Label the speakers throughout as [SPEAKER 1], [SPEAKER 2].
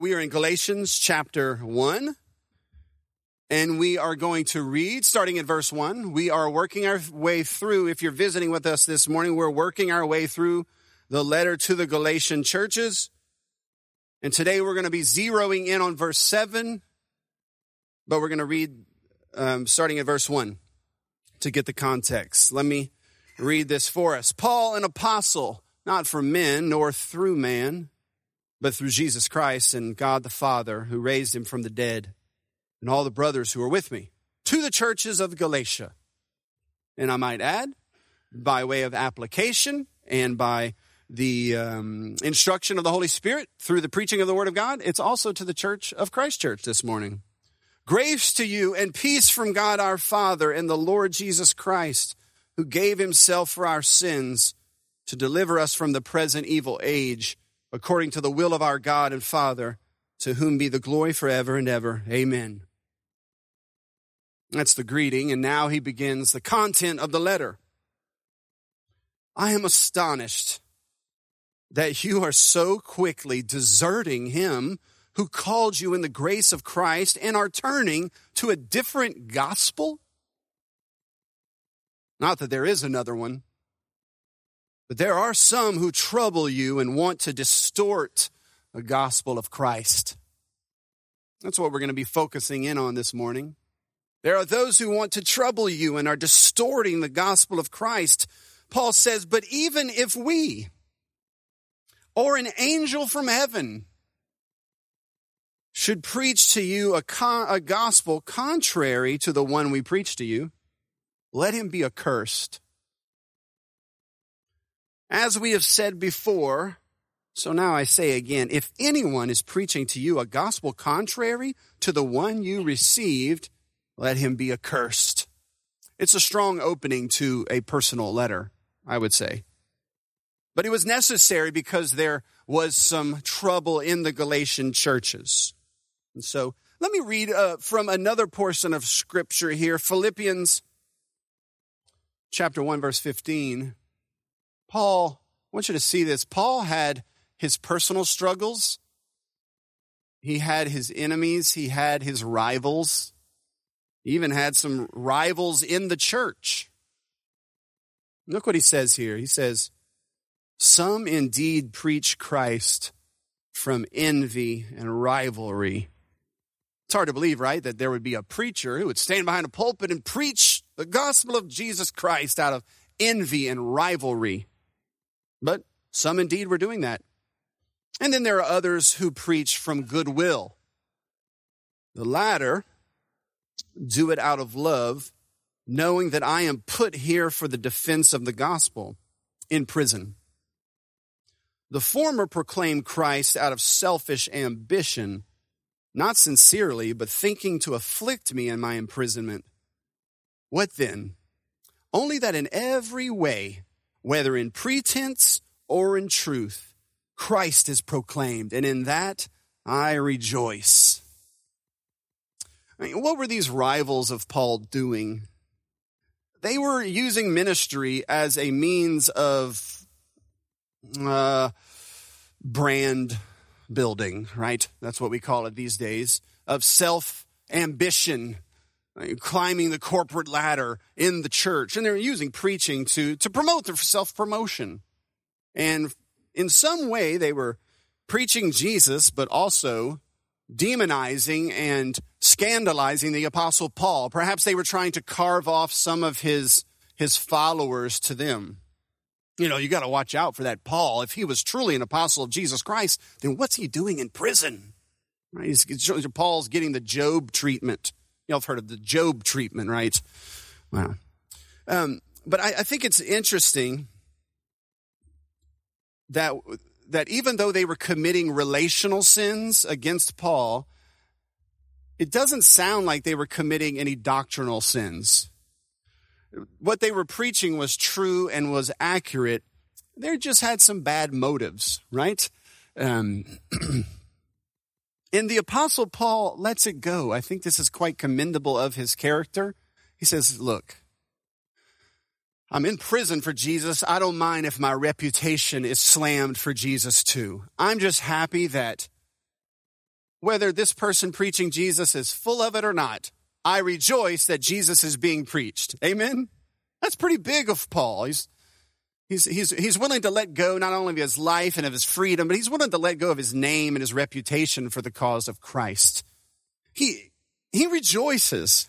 [SPEAKER 1] We are in Galatians chapter 1, and we are going to read, starting at verse 1. We are working our way through, if you're visiting with us this morning, we're working our way through the letter to the Galatian churches. And today we're going to be zeroing in on verse 7, but we're going to read starting at verse 1 to get the context. Let me read this for us. Paul, an apostle, not from men, nor through man, but through Jesus Christ and God the Father, who raised him from the dead, and all the brothers who are with me, to the churches of Galatia. And I might add, by way of application and by the instruction of the Holy Spirit through the preaching of the Word of God, it's also to the church of Christ Church this morning. Grace to you and peace from God our Father and the Lord Jesus Christ, who gave himself for our sins to deliver us from the present evil age, according to the will of our God and Father, to whom be the glory forever and ever. Amen. That's the greeting, and now he begins the content of the letter. I am astonished that you are so quickly deserting him who called you in the grace of Christ and are turning to a different gospel. Not that there is another one. But there are some who trouble you and want to distort the gospel of Christ. That's what we're going to be focusing in on this morning. There are those who want to trouble you and are distorting the gospel of Christ. Paul says, but even if we or an angel from heaven should preach to you a gospel contrary to the one we preach to you, let him be accursed. As we have said before, so now I say again, if anyone is preaching to you a gospel contrary to the one you received, let him be accursed. It's a strong opening to a personal letter, I would say. But it was necessary because there was some trouble in the Galatian churches. And so let me read from another portion of Scripture here, Philippians chapter 1, verse 15. Paul, I want you to see this. Paul had his personal struggles. He had his enemies. He had his rivals. He even had some rivals in the church. Look what he says here. He says, some indeed preach Christ from envy and rivalry. It's hard to believe, right, that there would be a preacher who would stand behind a pulpit and preach the gospel of Jesus Christ out of envy and rivalry. But some indeed were doing that. And then there are others who preach from goodwill. The latter do it out of love, knowing that I am put here for the defense of the gospel in prison. The former proclaim Christ out of selfish ambition, not sincerely, but thinking to afflict me in my imprisonment. What then? Only that in every way, whether in pretense or in truth, Christ is proclaimed, and in that I rejoice. I mean, what were these rivals of Paul doing? They were using ministry as a means of brand building, right? That's what we call it these days, of self-ambition, climbing the corporate ladder in the church. And they're using preaching to promote their self-promotion. And in some way, they were preaching Jesus, but also demonizing and scandalizing the Apostle Paul. Perhaps they were trying to carve off some of his followers to them. You know, you got to watch out for that Paul. If he was truly an apostle of Jesus Christ, then what's he doing in prison? Right? Paul's getting the Job treatment. You all have heard of the Job treatment, right? Wow. But I think it's interesting that even though they were committing relational sins against Paul, it doesn't sound like they were committing any doctrinal sins. What they were preaching was true and was accurate. They just had some bad motives, right? And the Apostle Paul lets it go. I think this is quite commendable of his character. He says, look, I'm in prison for Jesus. I don't mind if my reputation is slammed for Jesus too. I'm just happy that whether this person preaching Jesus is full of it or not, I rejoice that Jesus is being preached. Amen? That's pretty big of Paul. He's willing to let go not only of his life and of his freedom, but he's willing to let go of his name and his reputation for the cause of Christ. He rejoices.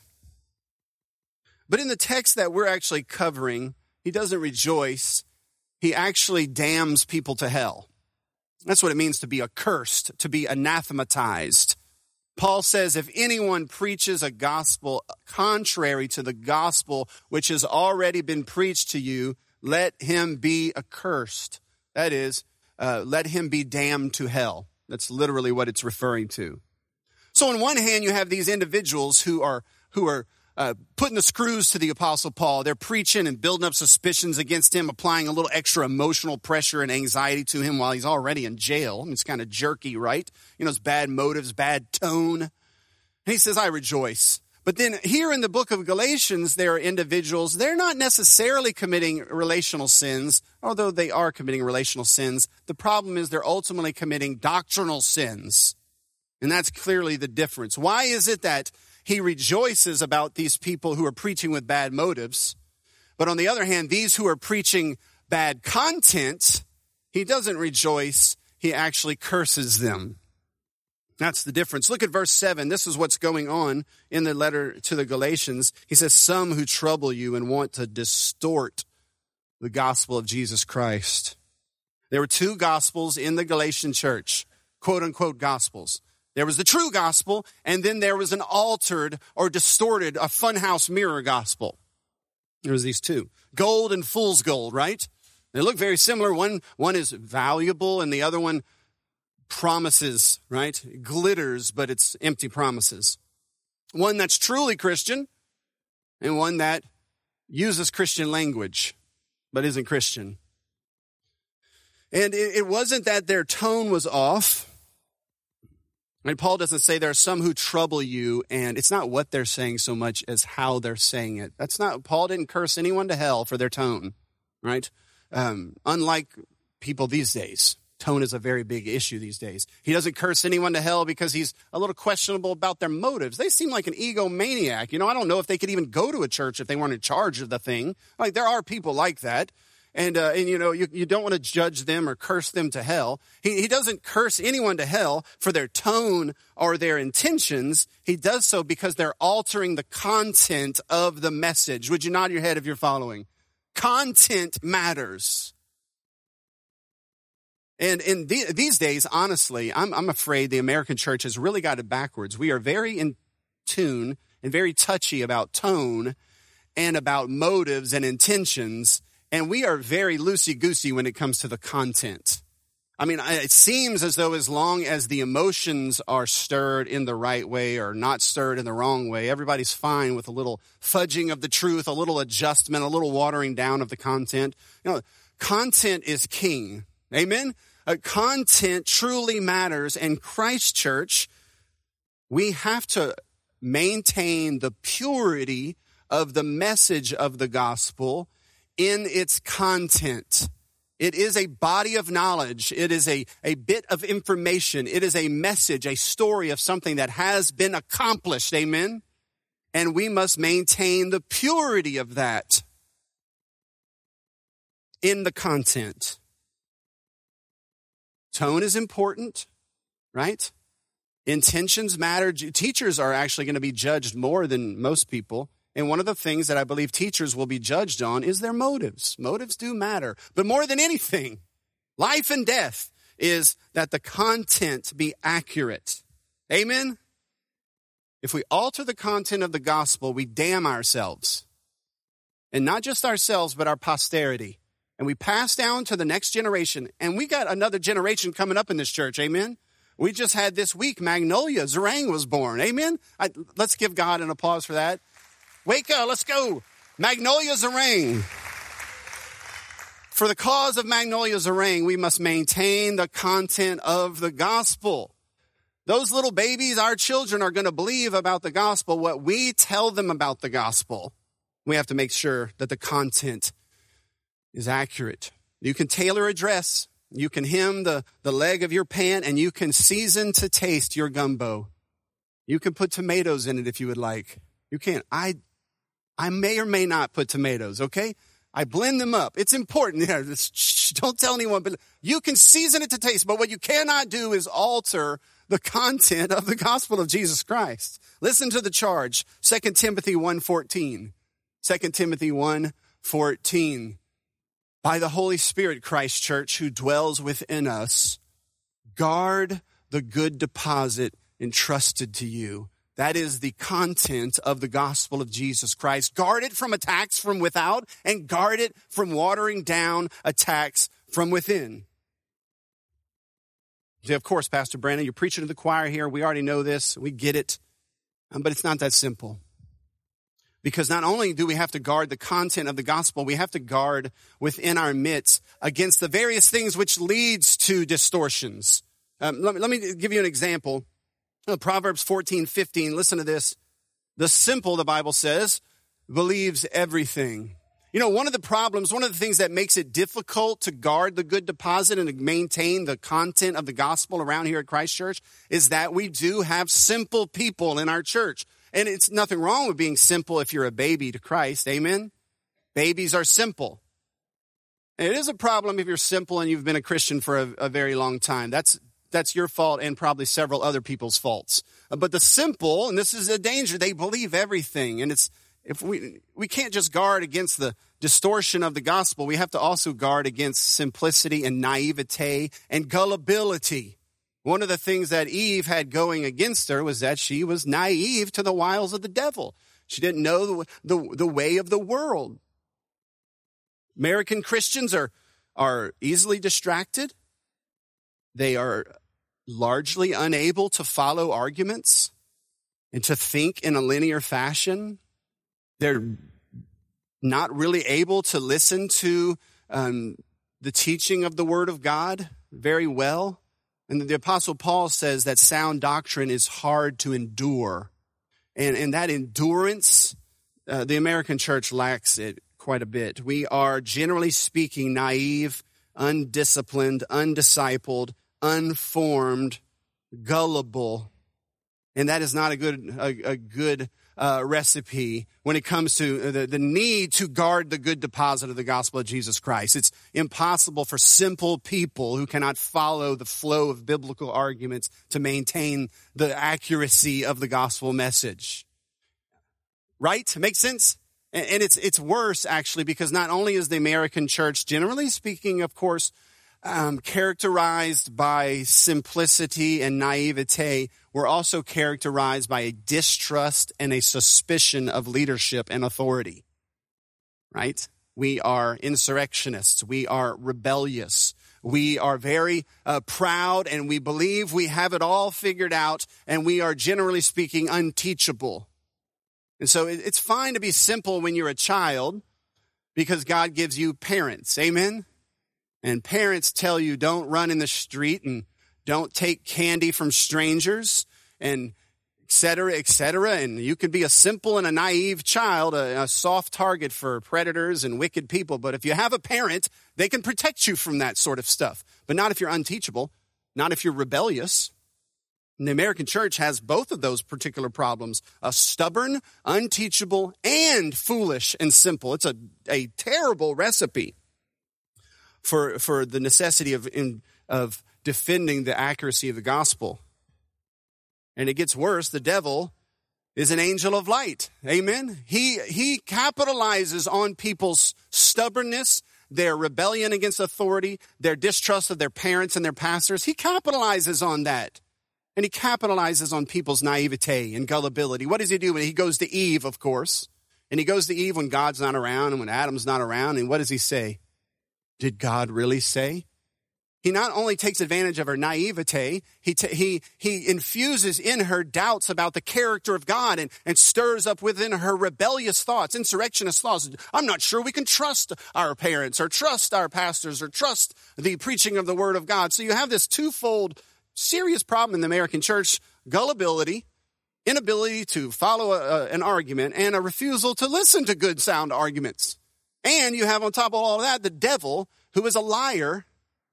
[SPEAKER 1] But in the text that we're actually covering, he doesn't rejoice. He actually damns people to hell. That's what it means to be accursed, to be anathematized. Paul says, if anyone preaches a gospel contrary to the gospel which has already been preached to you, let him be accursed. That is, let him be damned to hell. That's literally what it's referring to. So on one hand, you have these individuals who are putting the screws to the Apostle Paul. They're preaching and building up suspicions against him, applying a little extra emotional pressure and anxiety to him while he's already in jail. I mean, it's kind of jerky, right? You know, it's bad motives, bad tone. And he says, I rejoice. But then here in the book of Galatians, there are individuals, they're not necessarily committing relational sins, although they are committing relational sins. The problem is they're ultimately committing doctrinal sins. And that's clearly the difference. Why is it that he rejoices about these people who are preaching with bad motives, but on the other hand, these who are preaching bad content, he doesn't rejoice, he actually curses them. That's the difference. Look at verse 7. This is what's going on in the letter to the Galatians. He says, some who trouble you and want to distort the gospel of Jesus Christ. There were two gospels in the Galatian church, quote unquote gospels. There was the true gospel, and then there was an altered or distorted, a funhouse mirror gospel. There was these two. Gold and fool's gold, right? They look very similar. One is valuable, and the other one promises, right? It glitters, but it's empty promises. One that's truly Christian, and one that uses Christian language, but isn't Christian. And it wasn't that their tone was off. And Paul doesn't say there are some who trouble you, and it's not what they're saying so much as how they're saying it. Paul didn't curse anyone to hell for their tone, right? Unlike people these days. Tone is a very big issue these days. He doesn't curse anyone to hell because he's a little questionable about their motives. They seem like an egomaniac. You know, I don't know if they could even go to a church if they weren't in charge of the thing. Like, there are people like that. And you know, you don't want to judge them or curse them to hell. He doesn't curse anyone to hell for their tone or their intentions. He does so because they're altering the content of the message. Would you nod your head if you're following? Content matters. And in these days, honestly, I'm afraid the American church has really got it backwards. We are very in tune and very touchy about tone and about motives and intentions. And we are very loosey-goosey when it comes to the content. I mean, it seems as though as long as the emotions are stirred in the right way or not stirred in the wrong way, everybody's fine with a little fudging of the truth, a little adjustment, a little watering down of the content. You know, content is king. Amen? Content truly matters. And Christ Church, we have to maintain the purity of the message of the gospel in its content. It is a body of knowledge. It is a bit of information. It is a message, a story of something that has been accomplished. Amen? And we must maintain the purity of that in the content. Tone is important, right? Intentions matter. Teachers are actually going to be judged more than most people. And one of the things that I believe teachers will be judged on is their motives. Motives do matter. But more than anything, life and death is that the content be accurate. Amen? If we alter the content of the gospel, we damn ourselves. And not just ourselves, but our posterity. And we pass down to the next generation. And we got another generation coming up in this church. Amen? We just had this week, Magnolia Zarang was born. Amen? Let's give God an applause for that. Wake up, let's go. Magnolia Zarang. For the cause of Magnolia Zarang, we must maintain the content of the gospel. Those little babies, our children, are going to believe about the gospel what we tell them about the gospel. We have to make sure that the content is accurate. You can tailor a dress. You can hem the leg of your pant, and you can season to taste your gumbo. You can put tomatoes in it if you would like. You can. I may or may not put tomatoes, okay? I blend them up. It's important. Yeah, don't tell anyone, but you can season it to taste. But what you cannot do is alter the content of the gospel of Jesus Christ. Listen to the charge, 2 Timothy 1:14. 2 Timothy 1:14. By the Holy Spirit, Christ Church, who dwells within us, guard the good deposit entrusted to you. That is the content of the gospel of Jesus Christ. Guard it from attacks from without, and guard it from watering down attacks from within. See, of course, Pastor Brandon, you're preaching to the choir here. We already know this. We get it. But it's not that simple. Because not only do we have to guard the content of the gospel, we have to guard within our midst against the various things which leads to distortions. Let me give you an example. Proverbs 14:15, listen to this. The simple, the Bible says, believes everything. You know, one of the things that makes it difficult to guard the good deposit and to maintain the content of the gospel around here at Christ Church is that we do have simple people in our church. And it's nothing wrong with being simple if you're a baby to Christ. Amen? Babies are simple. And it is a problem if you're simple and you've been a Christian for a very long time. That's your fault and probably several other people's faults. But the simple, and this is a danger, they believe everything. And if we can't just guard against the distortion of the gospel, we have to also guard against simplicity and naivete and gullibility. One of the things that Eve had going against her was that she was naive to the wiles of the devil. She didn't know the way of the world. American Christians are easily distracted. They are largely unable to follow arguments and to think in a linear fashion. They're not really able to listen to the teaching of the Word of God very well. And the Apostle Paul says that sound doctrine is hard to endure. And that endurance, the American church lacks it quite a bit. We are, generally speaking, naive, undisciplined, undiscipled, unformed, gullible. And that is not a good recipe when it comes to the need to guard the good deposit of the gospel of Jesus Christ. It's impossible for simple people who cannot follow the flow of biblical arguments to maintain the accuracy of the gospel message. Right? Makes sense? And it's worse, actually, because not only is the American church, generally speaking, of course, characterized by simplicity and naivete, we're also characterized by a distrust and a suspicion of leadership and authority, right? We are insurrectionists. We are rebellious. We are very proud, and we believe we have it all figured out, and we are, generally speaking, unteachable. And so it's fine to be simple when you're a child because God gives you parents. Amen? And parents tell you don't run in the street and don't take candy from strangers and et cetera, et cetera. And you can be a simple and a naive child, a soft target for predators and wicked people. But if you have a parent, they can protect you from that sort of stuff. But not if you're unteachable, not if you're rebellious. And the American church has both of those particular problems, a stubborn, unteachable, and foolish and simple. It's a terrible recipe for the necessity of defending the accuracy of the gospel. And it gets worse. The devil is an angel of light. Amen? He capitalizes on people's stubbornness, their rebellion against authority, their distrust of their parents and their pastors. He capitalizes on that. And he capitalizes on people's naivete and gullibility. What does he do? He goes to Eve, of course. And he goes to Eve when God's not around and when Adam's not around. And what does he say? Did God really say? He not only takes advantage of her naivete, he infuses in her doubts about the character of God and stirs up within her rebellious thoughts, insurrectionist thoughts. I'm not sure we can trust our parents or trust our pastors or trust the preaching of the Word of God. So you have this twofold serious problem in the American church: gullibility, inability to follow an argument, and a refusal to listen to good, sound arguments. And you have on top of all of that the devil, who is a liar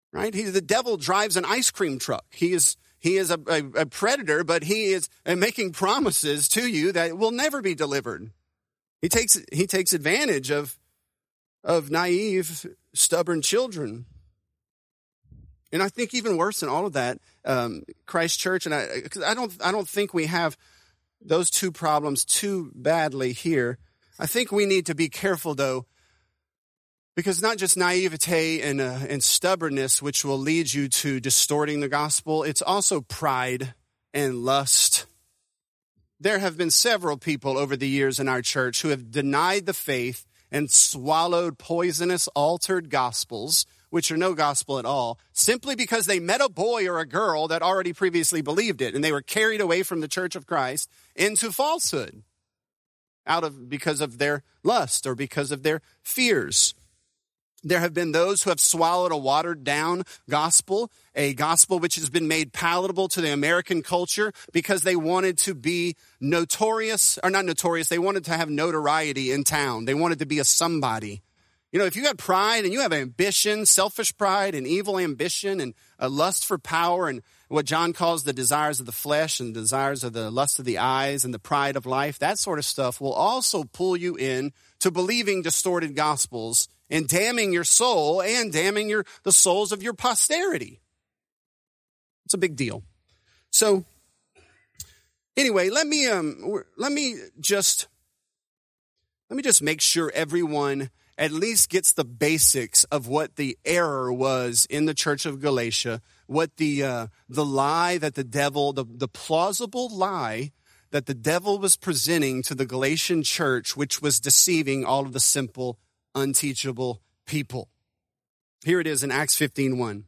[SPEAKER 1] right? The devil drives an ice cream truck. He is a predator, but he is making promises to you that will never be delivered. He takes advantage of naive, stubborn children. And I think even worse than all of that, Christ Church, and I don't think we have those two problems too badly here. I think we need to be careful, though, because not just naivete and stubbornness, which will lead you to distorting the gospel, it's also pride and lust. There have been several people over the years in our church who have denied the faith and swallowed poisonous, altered gospels, which are no gospel at all, simply because they met a boy or a girl that already previously believed it, and they were carried away from the church of Christ into falsehood because of their lust or because of their fears. There have been those who have swallowed a watered-down gospel, a gospel which has been made palatable to the American culture because they wanted to be notorious, or not notorious, they wanted to have notoriety in town. They wanted to be a somebody. You know, if you have pride and you have ambition, selfish pride and evil ambition and a lust for power and what John calls the desires of the flesh and the desires of the lust of the eyes and the pride of life, that sort of stuff will also pull you in to believing distorted gospels and damning your soul and damning the souls of your posterity. It's a big deal. So anyway, let me just make sure everyone at least gets the basics of what the error was in the church of Galatia, what the lie that the plausible lie that the devil was presenting to the Galatian church, which was deceiving all of the simple, unteachable people. Here it is in Acts 15:1.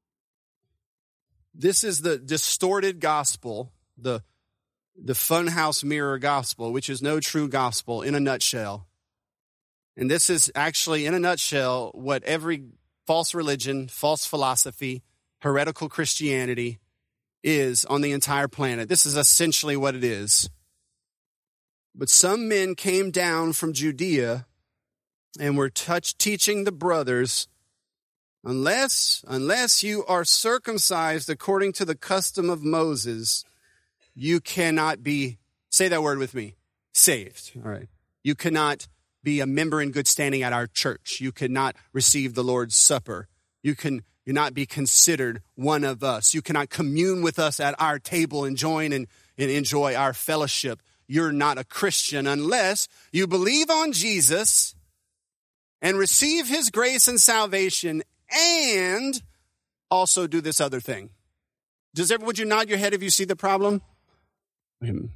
[SPEAKER 1] This is the distorted gospel, the funhouse mirror gospel, which is no true gospel in a nutshell. And this is actually, in a nutshell, what every false religion, false philosophy, heretical Christianity is on the entire planet. This is essentially what it is. But some men came down from Judea and were teaching the brothers, unless you are circumcised according to the custom of Moses, you cannot be, say that word with me, saved. All right. You cannot be a member in good standing at our church. You cannot receive the Lord's Supper. You cannot be considered one of us. You cannot commune with us at our table and join and enjoy our fellowship. You're not a Christian unless you believe on Jesus and receive his grace and salvation and also do this other thing. Would you nod your head if you see the problem? You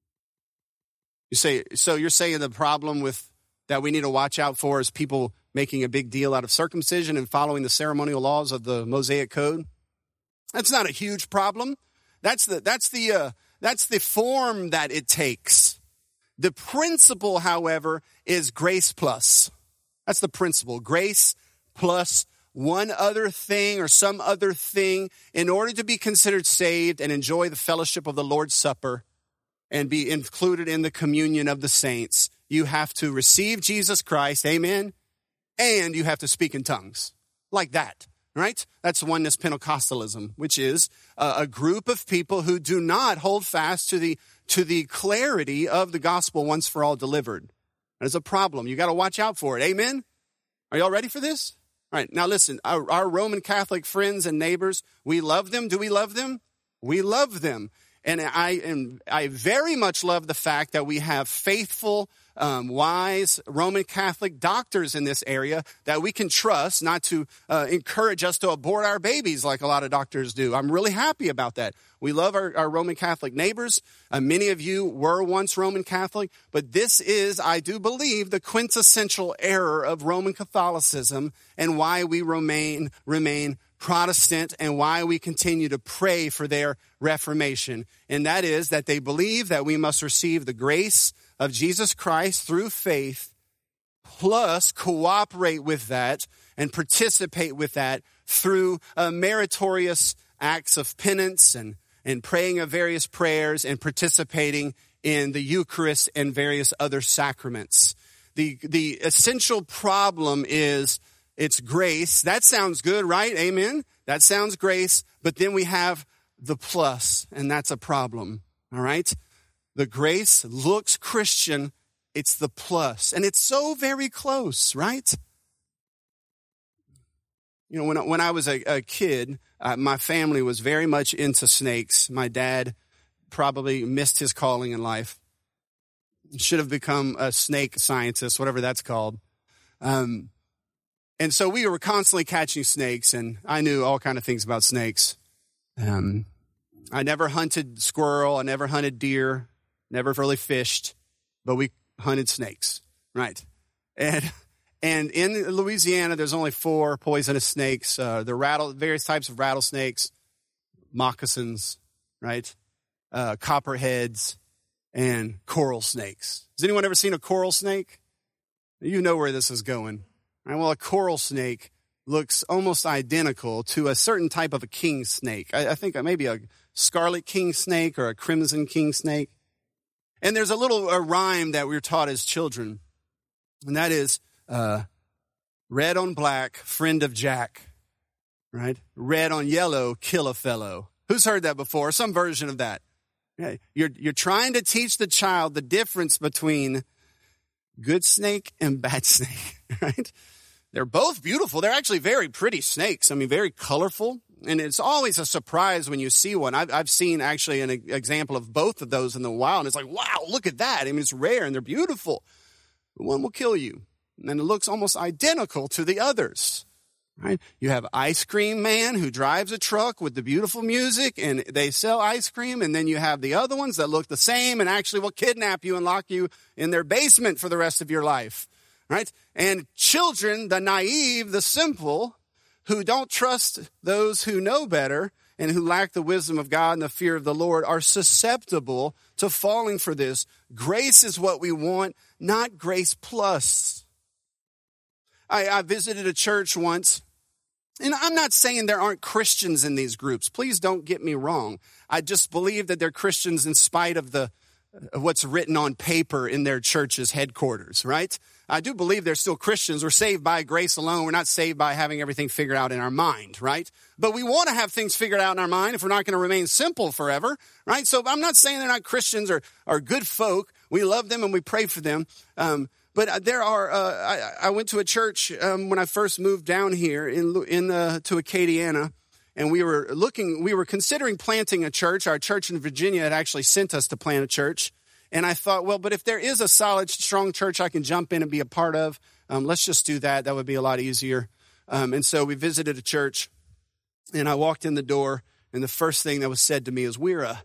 [SPEAKER 1] say, so you're saying the problem that we need to watch out for is people making a big deal out of circumcision and following the ceremonial laws of the Mosaic Code? That's not a huge problem. That's the form that it takes. The principle, however, is grace plus. That's the principle. Grace plus one other thing or some other thing in order to be considered saved and enjoy the fellowship of the Lord's Supper and be included in the communion of the saints. You have to receive Jesus Christ, amen, and you have to speak in tongues. Like that, right? That's oneness Pentecostalism, which is a group of people who do not hold fast to the clarity of the gospel once for all delivered. There's a problem. You got to watch out for it, amen? Are y'all ready for this? All right, now listen, our Roman Catholic friends and neighbors, we love them. Do we love them? We love them. And I very much love the fact that we have faithful, wise Roman Catholic doctors in this area that we can trust not to encourage us to abort our babies like a lot of doctors do. I'm really happy about that. We love our Roman Catholic neighbors. Many of you were once Roman Catholic, but this is, I do believe, the quintessential error of Roman Catholicism and why we remain Protestant and why we continue to pray for their reformation. And that is that they believe that we must receive the grace of Jesus Christ through faith, plus cooperate with that and participate with that through meritorious acts of penance and praying of various prayers and participating in the Eucharist and various other sacraments. The essential problem is it's grace. That sounds good, right? Amen? That sounds grace, but then we have the plus, and that's a problem, all right? The grace looks Christian. It's the plus, and it's so very close, right? You know, when I was a kid, my family was very much into snakes. My dad probably missed his calling in life. Should have become a snake scientist, whatever that's called. And so we were constantly catching snakes, and I knew all kind of things about snakes. I never hunted squirrel. I never hunted deer. Never really fished, but we hunted snakes, right? And in Louisiana, there's only 4 poisonous snakes. Various types of rattlesnakes, moccasins, right? Copperheads, and coral snakes. Has anyone ever seen a coral snake? You know where this is going. Right? Well, a coral snake looks almost identical to a certain type of a king snake. I think maybe a scarlet king snake or a crimson king snake. And there's a rhyme that we were taught as children, and that is red on black, friend of Jack, right? Red on yellow, kill a fellow. Who's heard that before? Some version of that. Yeah, you're trying to teach the child the difference between good snake and bad snake, right? They're both beautiful. They're actually very pretty snakes. I mean, very colorful. And it's always a surprise when you see one. I've seen actually an example of both of those in the wild. And it's like, wow, look at that. I mean, it's rare and they're beautiful. But one will kill you. And it looks almost identical to the others. Right? You have Ice Cream Man who drives a truck with the beautiful music and they sell ice cream. And then you have the other ones that look the same and actually will kidnap you and lock you in their basement for the rest of your life. Right? And children, the naive, the simple, who don't trust those who know better and who lack the wisdom of God and the fear of the Lord are susceptible to falling for this. Grace is what we want, not grace plus. I visited a church once, and I'm not saying there aren't Christians in these groups. Please don't get me wrong. I just believe that they're Christians in spite of what's written on paper in their church's headquarters, right? I do believe they're still Christians. We're saved by grace alone. We're not saved by having everything figured out in our mind, right? But we want to have things figured out in our mind if we're not going to remain simple forever, right? So I'm not saying they're not Christians or good folk. We love them and we pray for them. But there are, I went to a church when I first moved down here to Acadiana, and we were considering planting a church. Our church in Virginia had actually sent us to plant a church. And I thought, well, but if there is a solid, strong church I can jump in and be a part of, let's just do that. That would be a lot easier. And so we visited a church, and I walked in the door, and the first thing that was said to me is, we're a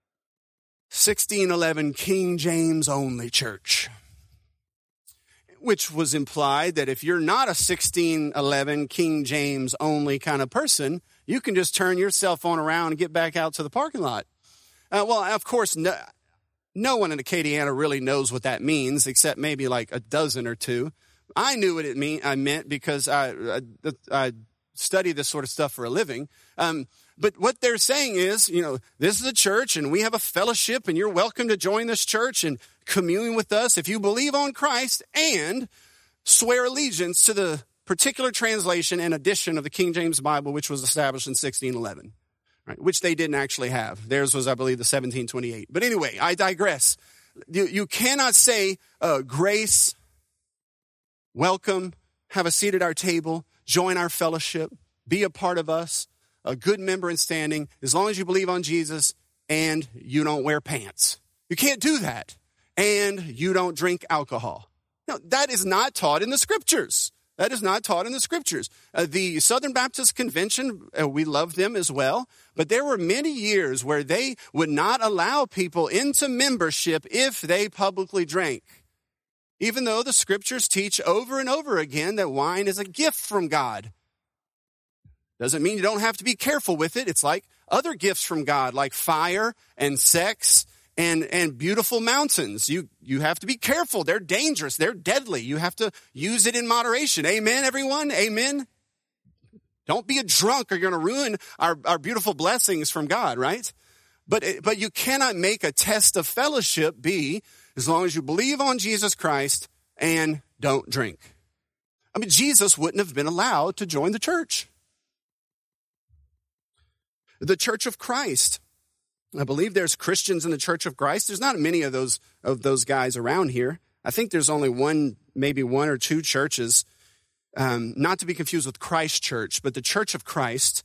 [SPEAKER 1] 1611 King James only church. Which was implied that if you're not a 1611 King James only kind of person, you can just turn your cell phone around and get back out to the parking lot. Well, of course, no one in Acadiana really knows what that means, except maybe like a dozen or two. I knew what I meant because I study this sort of stuff for a living. But what they're saying is, this is a church and we have a fellowship and you're welcome to join this church and commune with us if you believe on Christ and swear allegiance to the particular translation and edition of the King James Bible, which was established in 1611, right? Which they didn't actually have. Theirs was, I believe, the 1728. But anyway, I digress. You cannot say grace, welcome, have a seat at our table, join our fellowship, be a part of us, a good member in standing, as long as you believe on Jesus and you don't wear pants. You can't do that. And you don't drink alcohol. No, that is not taught in the scriptures. That is not taught in the scriptures. The Southern Baptist Convention, we love them as well, but there were many years where they would not allow people into membership if they publicly drank. Even though the scriptures teach over and over again that wine is a gift from God. Doesn't mean you don't have to be careful with it. It's like other gifts from God, like fire and sex and beautiful mountains. You have to be careful. They're dangerous. They're deadly. You have to use it in moderation. Amen, everyone? Amen? Don't be a drunk or you're going to ruin our beautiful blessings from God, right? But you cannot make a test of fellowship be as long as you believe on Jesus Christ and don't drink. I mean, Jesus wouldn't have been allowed to join the church. The Church of Christ. I believe there's Christians in the Church of Christ. There's not many of those guys around here. I think there's only maybe one or two churches, not to be confused with Christ Church, but the Church of Christ.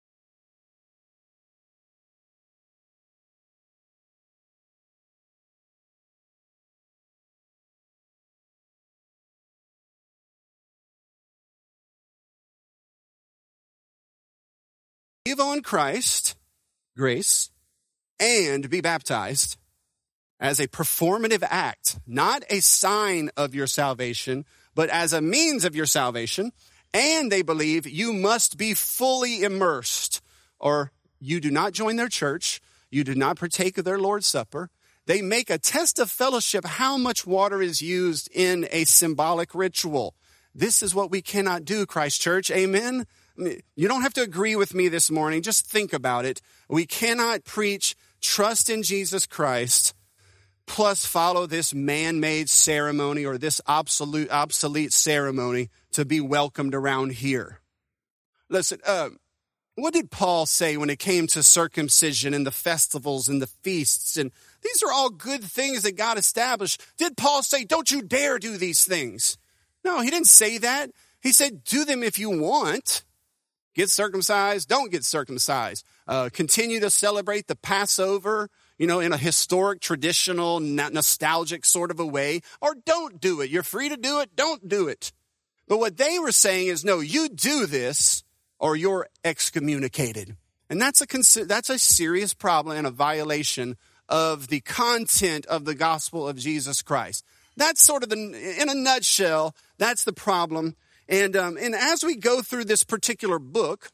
[SPEAKER 1] Believe on Christ, grace, and be baptized as a performative act, not a sign of your salvation, but as a means of your salvation. And they believe you must be fully immersed, or you do not join their church, you do not partake of their Lord's Supper. They make a test of fellowship how much water is used in a symbolic ritual. This is what we cannot do, Christ Church. Amen? You don't have to agree with me this morning. Just think about it. We cannot preach trust in Jesus Christ plus follow this man-made ceremony or this obsolete ceremony to be welcomed around here. Listen, what did Paul say when it came to circumcision and the festivals and the feasts? And these are all good things that God established. Did Paul say, don't you dare do these things? No, he didn't say that. He said, do them if you want. Get circumcised, don't get circumcised. Continue to celebrate the Passover, in a historic, traditional, nostalgic sort of a way. Or don't do it. You're free to do it, don't do it. But what they were saying is, no, you do this or you're excommunicated. And that's a serious problem and a violation of the content of the gospel of Jesus Christ. That's sort of, in a nutshell, that's the problem. And as we go through this particular book,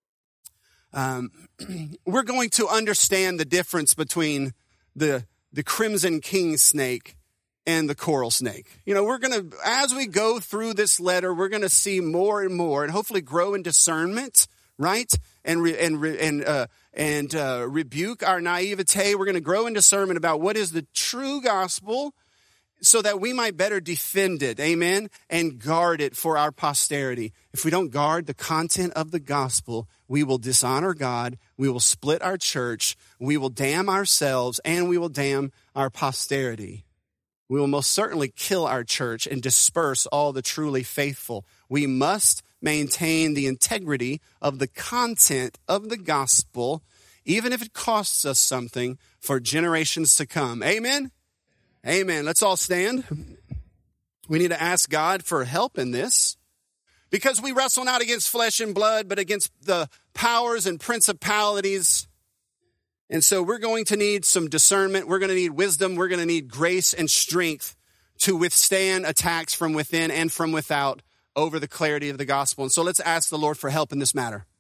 [SPEAKER 1] we're going to understand the difference between the crimson king snake and the coral snake. As we go through this letter, we're going to see more and more, and hopefully grow in discernment, right? And rebuke our naivete. We're going to grow in discernment about what is the true gospel, so that we might better defend it, amen, and guard it for our posterity. If we don't guard the content of the gospel, we will dishonor God, we will split our church, we will damn ourselves, and we will damn our posterity. We will most certainly kill our church and disperse all the truly faithful. We must maintain the integrity of the content of the gospel, even if it costs us something for generations to come. Amen? Amen. Let's all stand. We need to ask God for help in this, because we wrestle not against flesh and blood, but against the powers and principalities. And so we're going to need some discernment. We're going to need wisdom. We're going to need grace and strength to withstand attacks from within and from without over the clarity of the gospel. And so let's ask the Lord for help in this matter.